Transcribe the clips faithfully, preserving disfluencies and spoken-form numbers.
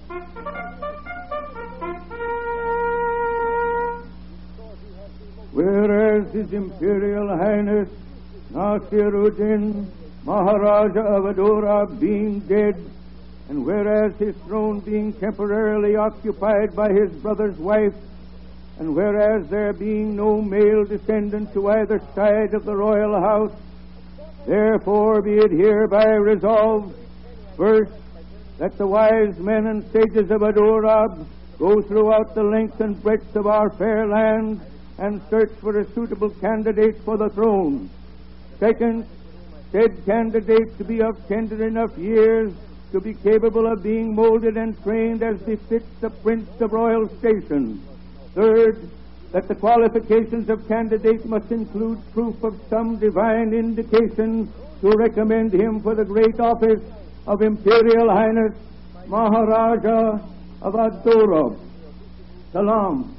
Whereas His Imperial Highness Nasiruddin, Maharaja of Adorab, being dead, and whereas his throne being temporarily occupied by his brother's wife, and whereas there being no male descendant to either side of the royal house, therefore be it hereby resolved, first, that the wise men and sages of Adorab go throughout the length and breadth of our fair land and search for a suitable candidate for the throne. Second, said candidate to be of tender enough years to be capable of being molded and trained as befits the prince of royal station. Third, that the qualifications of candidate must include proof of some divine indication to recommend him for the great office of Imperial Highness Maharaja of Adorab. Salam.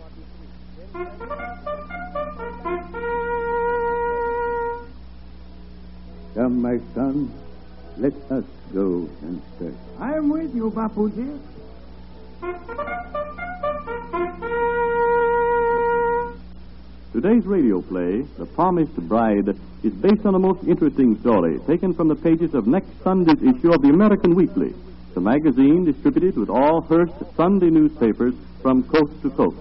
Come, my son, let us go and search. I am with you, Bapuji. Today's radio play, The Promised Bride, is based on a most interesting story taken from the pages of next Sunday's issue of the American Weekly, the magazine distributed with all Hearst Sunday newspapers from coast to coast.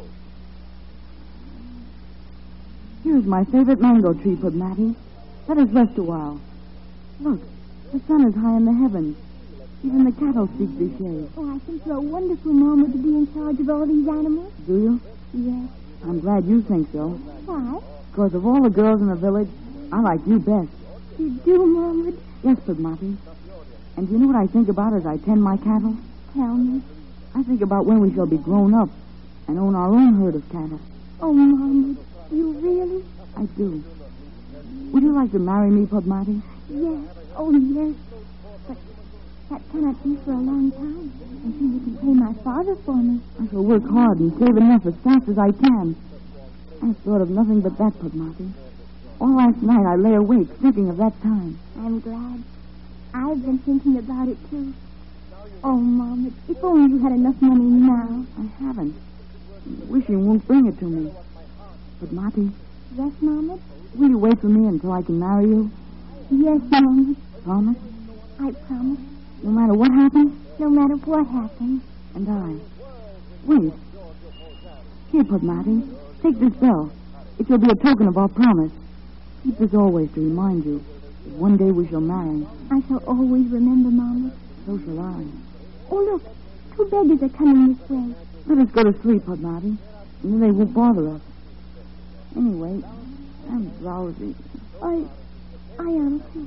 Here's my favorite mango tree, Pudmati. Let us rest a while. Look, the sun is high in the heavens. Even the cattle seek this shade. Oh, I think you're a wonderful Mama to be in charge of all these animals. Do you? Yes. I'm glad you think so. Why? Because of all the girls in the village, I like you best. You do, Mama? Yes, Pudmati. And do you know what I think about as I tend my cattle? Tell me. I think about when we shall be grown up and own our own herd of cattle. Oh, Mama, you really? I do. Would you like to marry me, Pudmati? Yes. Oh, yes. But that cannot be for a long time until you can pay my father for me. I shall work hard and save enough as fast as I can. I thought of nothing but that, Pudmati. All last night I lay awake thinking of that time. I'm glad. I've been thinking about it, too. Oh, Mama, if only you had enough money now. I haven't. Wishing won't bring it to me. Pudmati. Yes, Mama? Will you wait for me until I can marry you? Yes, Mama. Promise? I promise. No matter what happens? No matter what happens. And I. Wait. Here, Pudmati. Take this bell. It shall be a token of our promise. Keep this always to remind you that one day we shall marry. I shall always remember, Mama. So shall I. Oh, look. Two beggars are coming this way. Let us go to sleep, Pudmati. And then they won't bother us. Anyway, I'm drowsy. I... I am, too.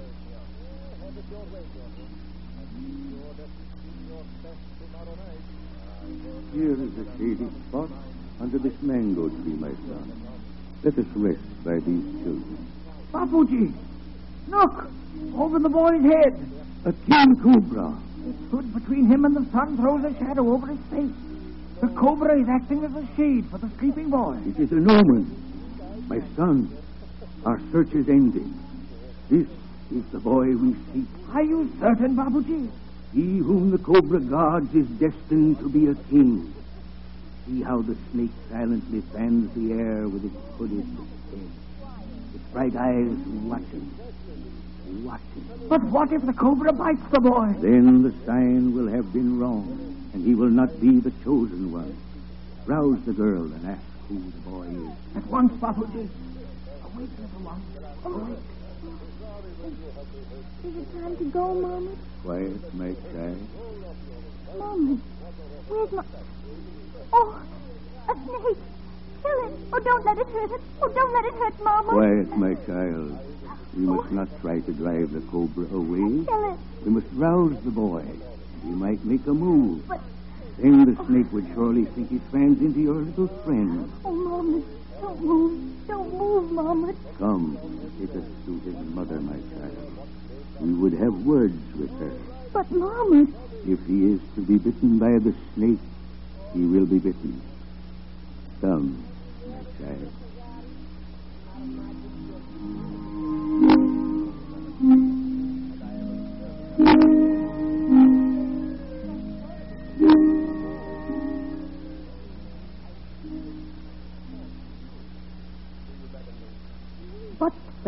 Here is a shady spot under this mango tree, my son. Let us rest by these children. Bapuji, look! Over the boy's head. A king cobra. It stood between him and the sun, throws a shadow over his face. The cobra is acting as a shade for the sleeping boy. It is an omen. My son, our search is ending. This is the boy we seek. Are you certain, Bapuji? He whom the cobra guards is destined to be a king. See how the snake silently fans the air with its hooded head. Its bright eyes watching, watching. But what if the cobra bites the boy? Then the sign will have been wrong, and he will not be the chosen one. Rouse the girl and ask who the boy is. At once, Bapuji. Awake, little one. Awake. Is it time to go, Mama? Quiet, my child. Mama, where's my... Oh, a snake. Kill it. Oh, don't let it hurt it. Oh, don't let it hurt Mama. Quiet, my child. We must not try to drive the cobra away. Kill it. We must rouse the boy. He might make a move. But... Then the snake would surely sink his fangs into your little friend. Oh, Mama, don't move. Don't move, Mama. Come, take us to his mother, my child. We would have words with her. But, Mama... If he is to be bitten by the snake, he will be bitten. Come, my child.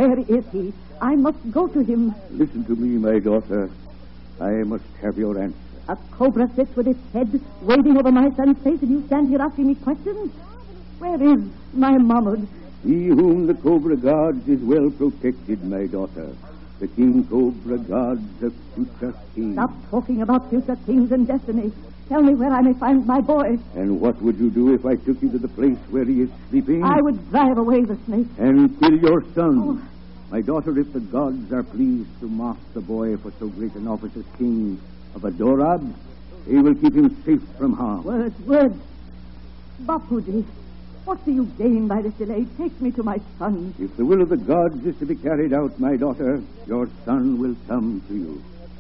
Where is he? I must go to him. Listen to me, my daughter. I must have your answer. A cobra sits with its head waving over my son's face, and you stand here asking me questions? Where is my Mahmud? He whom the cobra guards is well protected, my daughter. The king cobra guards a future king. Stop talking about future kings and destiny. Tell me where I may find my boy. And what would you do if I took you to the place where he is sleeping? I would drive away the snake. And kill your son. Oh. My daughter, if the gods are pleased to mark the boy for so great an office as king of Adorab, they will keep him safe from harm. Words, words. Bapuji, what do you gain by this delay? Take me to my son. If the will of the gods is to be carried out, my daughter, your son will come to you.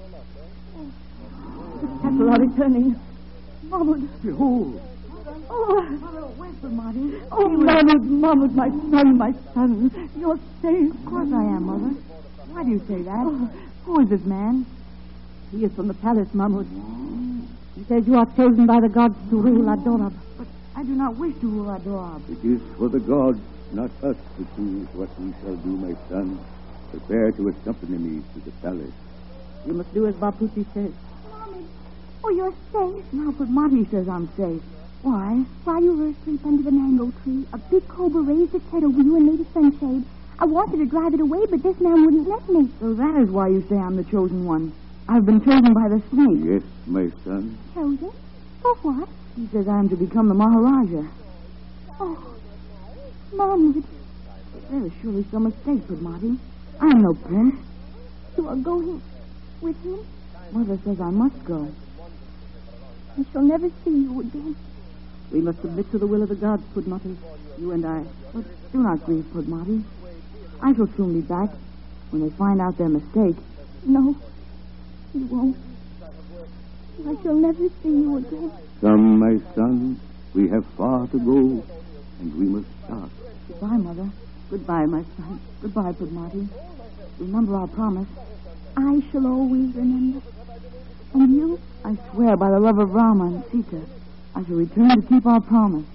The cattle are returning. Mahmud. Behold. Oh, where's the money? Oh, Mahmud, Mahmud, my son, my son. You're safe. Of course I am, Mother. Why do you say that? Oh. Who is this man? He is from the palace, Mahmud. He says you are chosen by the gods to rule Adorab. But I do not wish to rule Adorab. It is for the gods, not us, to choose what we shall do, my son. Prepare to accompany me to the palace. You must do as Bapuji says. Mommy, oh, you're safe. Now, but Marty says I'm safe. Why? While you were asleep under the mango tree, a big cobra raised its head over you and made a sunshade. I wanted to drive it away, but this man wouldn't let me. So that is why you say I'm the chosen one. I've been chosen by the snake. Yes, my son. Chosen? For what? He says I am to become the Maharaja. Oh, Mahmud. There is surely some mistake, Padmati. I am no prince. You are going with him? Mother says I must go. I shall never see you again. We must submit to the will of the gods, Padmati, you and I. But do not grieve, Padmati. I shall soon be back when they find out their mistake. No, you won't. I shall never see you again. Come, my son. We have far to go, and we must start. Goodbye, Mother. Goodbye, my son. Goodbye, Padmati. Remember our promise. I shall always remember. And you? I swear by the love of Rama and Sita, I shall return to keep our promise.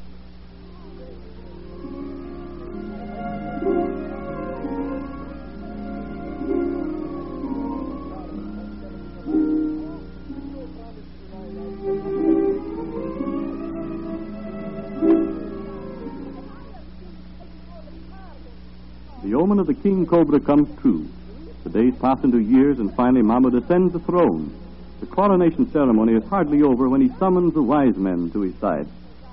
The omen of the king cobra comes true. The days pass into years, and finally Mahmud ascends the throne. The coronation ceremony is hardly over when he summons the wise men to his side.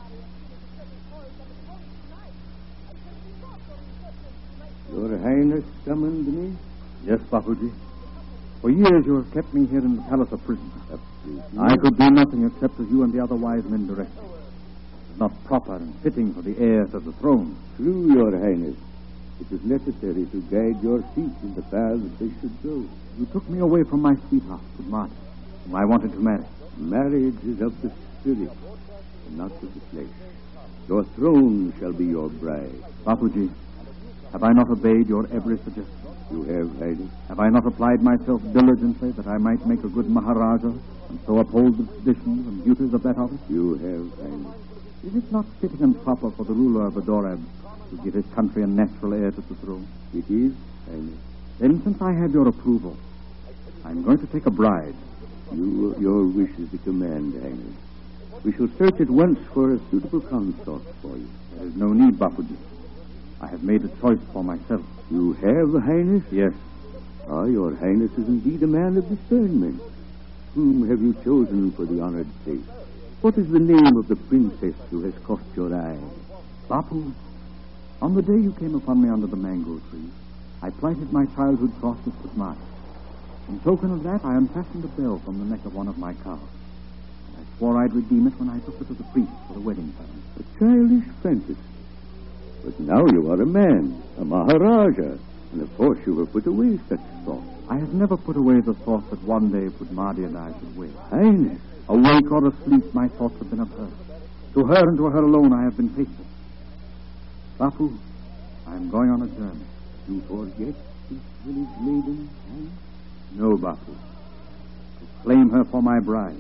Your Highness summoned me? Yes, Bapuji. For years you have kept me here in the palace of prison. I could do nothing except as you and the other wise men directed. It is not proper and fitting for the heir to the throne. True, Your Highness. It is necessary to guide your feet in the paths they should go. You took me away from my sweetheart, Padmati, whom I wanted to marry. Marriage is of the spirit, and not of the flesh. Your throne shall be your bride. Bapuji, have I not obeyed your every suggestion? You have, Highness. Have I not applied myself diligently that I might make a good Maharaja and so uphold the traditions and duties of that office? You have, Highness. Is it not fitting and proper for the ruler of Adorab to give his country a natural heir to the throne? It is, Highness. Then, since I have your approval, I'm going to take a bride. You, your wish is the command, Highness. We shall search at once for a suitable consort for you. There is no need, Bapuji. I have made a choice for myself. You have, Highness? Yes. Ah, Your Highness is indeed a man of discernment. Whom have you chosen for the honored place? What is the name of the princess who has caught your eye? Bapu, on the day you came upon me under the mango tree, I plighted my childhood troth with Padmati. In token of that, I unfastened a bell from the neck of one of my cows. I swore I'd redeem it when I took her to the priest for the wedding ceremony. A childish fantasy. But now you are a man, a Maharaja, and of course you have put away such thought. I have never put away the thought that one day Padmati and I should wed. Highness. Awake or asleep, my thoughts have been of her. To her and to her alone I have been faithful. Bapu, I am going on a journey. You forget this village maiden, Highness? No, Bapu. To claim her for my bride.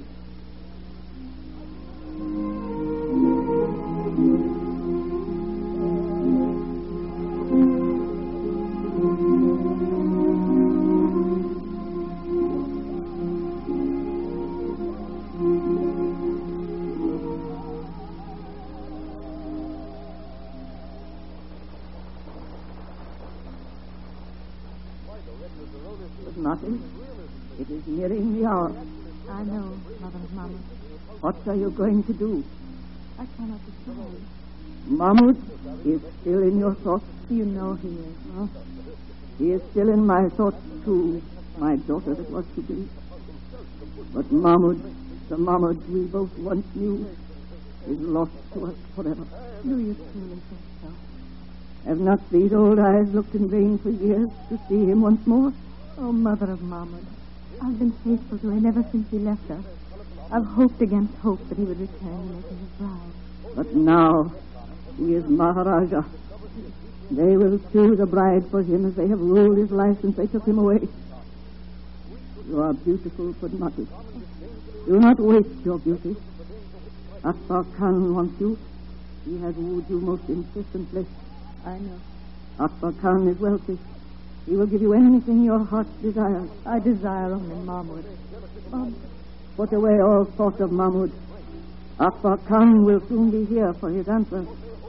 Martin, it is nearing the hour. I know, Mother of Mahmoud. What are you going to do? I cannot decide. Mahmoud is still in your thoughts? You know he is. Huh? He is still in my thoughts, too, my daughter that was to be. But Mahmoud, the Mahmoud we both once knew, is lost to us forever. Do you truly think so? Have not these old eyes looked in vain for years to see him once more? Oh, Mother of Mahmoud, I've been faithful to him ever since he left us. I've hoped against hope that he would return and make me his bride. But now he is Maharaja. They will choose a bride for him as they have ruled his life since they took him away. You are beautiful, Padmati. Do not waste your beauty. Akbar Khan wants you. He has wooed you most insistently. I know. Akbar Khan is wealthy. He will give you anything your heart desires. I desire only Mahmoud. Mahmoud. Put away all thought of Mahmoud. Akbar Khan will soon be here for his answer.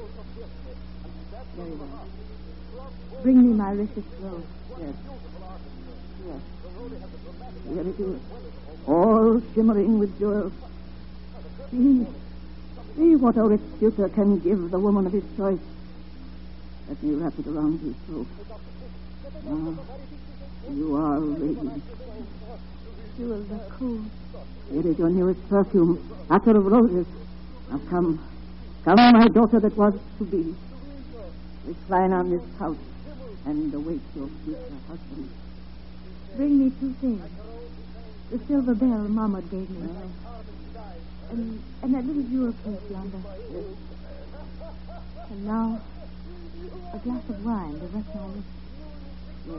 Very well. Bring me my richest robe. Yes. Yes. Here it is. All shimmering with jewels. See. See what a rich suitor can give the woman of his choice. Let me wrap it around his throat. Ah, you are radiant. Jewels are cool. Here is your newest perfume, attar of roses. Now come. Come, my daughter that was to be. Recline on this couch and await your future husband. Bring me two things. The silver bell Mahmoud gave me. And, and that little jewel case yonder. Yes. And now, a glass of wine to rest my lips. Yes.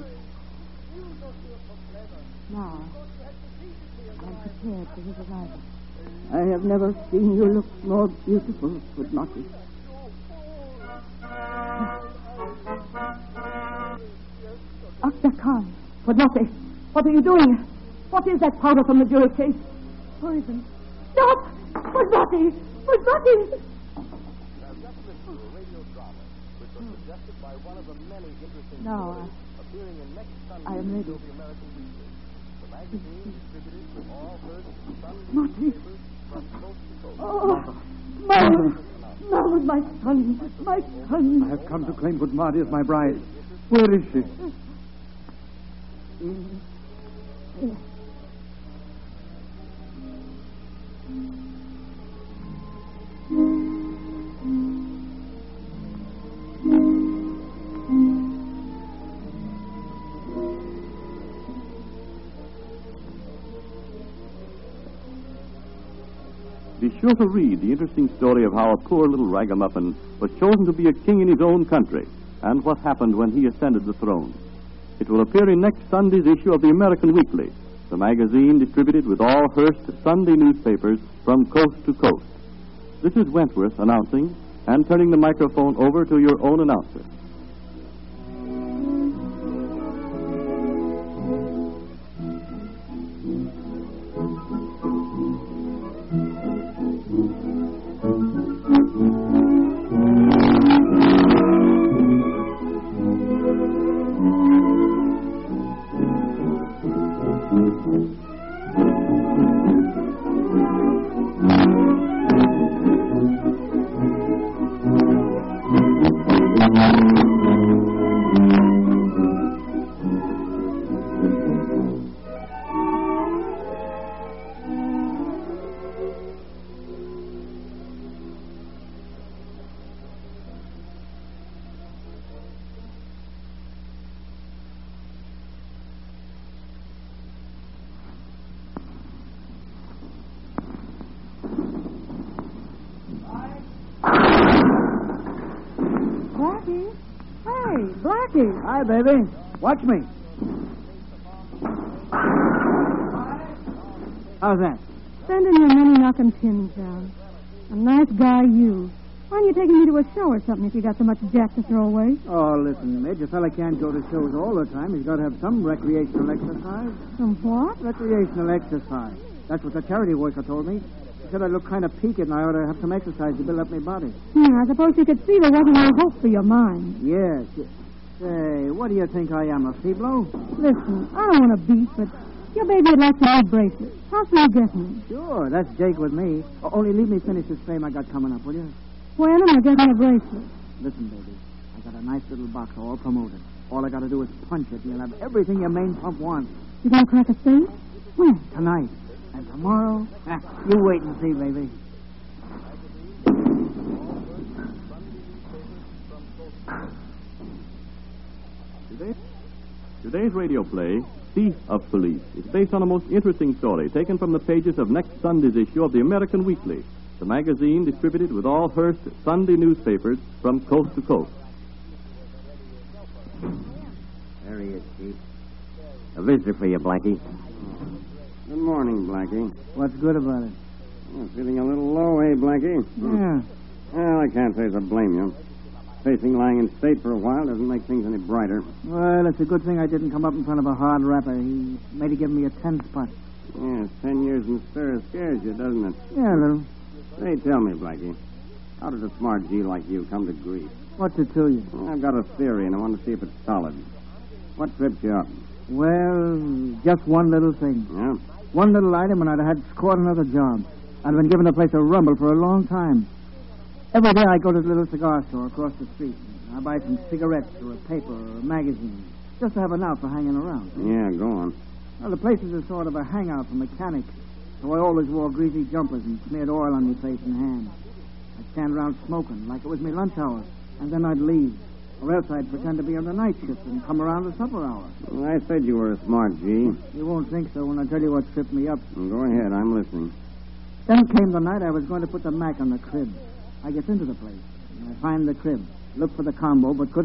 Now, I'm prepared for his arrival. I have never seen you look more beautiful, Padmati. Akbar Khan, Padmati, what are you doing? What is that powder from the jewel case? Poison. Stop! Padmati! Padmati! Now, I, I am ready. Marty. Oh, Mahmoud. Mahmoud, my son. My son. I have come to claim Padmati as my bride. Where is she? Here. Be sure to read the interesting story of how a poor little ragamuffin was chosen to be a king in his own country and what happened when he ascended the throne. It will appear in next Sunday's issue of the American Weekly, the magazine distributed with all Hearst Sunday newspapers from coast to coast. This is Wentworth announcing and turning the microphone over to your own announcer. Hi, baby. Watch me. How's that? Sending your money knocking pins down. A nice guy, you. Why aren't you taking me to a show or something if you got so much jack to throw away? Oh, listen, Midge, a fella can't go to shows all the time. He's got to have some recreational exercise. Some what? Recreational exercise. That's what the charity worker told me. He said I look kind of peaked and I ought to have some exercise to build up my body. Hmm, I suppose you could see there wasn't no hope for your mind. Yes. Say, what do you think I am, a feeblo? Listen, I don't want to beat, but your baby would like some new bracelets. How can you get me? Sure, that's Jake with me. O- only leave me finish this frame I got coming up, will you? When am I getting a bracelet? Listen, baby, I got a nice little box all promoted. All I got to do is punch it, and you'll have everything your main pump wants. You gonna crack a safe? When? Tonight. And tomorrow? Eh, you wait and see, baby. Today, today's radio play, Thief of Police, is based on a most interesting story taken from the pages of next Sunday's issue of the American Weekly, the magazine distributed with all Hearst Sunday newspapers from coast to coast. There he is, Chief. A visitor for you, Blackie. Good morning, Blackie. What's good about it? Oh, feeling a little low, eh, Blackie? Yeah. Well, I can't say as I blame you. Facing lying in state for a while doesn't make things any brighter. Well, it's a good thing I didn't come up in front of a hard rapper. He made he give me a ten spot. Yes, ten years in stir scares you, doesn't it? Yeah, a little. Say, tell me, Blackie, how does a smart G like you come to grief? What's it to you? Well, I've got a theory, and I want to see if it's solid. What tripped you up? Well, just one little thing. Yeah? One little item, and I'd have had scored another job. I'd have been giving the place a rumble for a long time. Every day I go to the little cigar store across the street. I buy some cigarettes or a paper or a magazine, just to have an out for hanging around. Yeah, go on. Well, the place is a sort of a hangout for mechanics, so I always wore greasy jumpers and smeared oil on my face and hands. I'd stand around smoking like it was my lunch hour, and then I'd leave. Or else I'd pretend to be on the night shift and come around the supper hour. Well, I said you were a smart G. You won't think so when I tell you what tripped me up. Well, go ahead, I'm listening. Then came the night I was going to put the Mac on the crib. I get into the place, and I find the crib. Look for the combo, but couldn't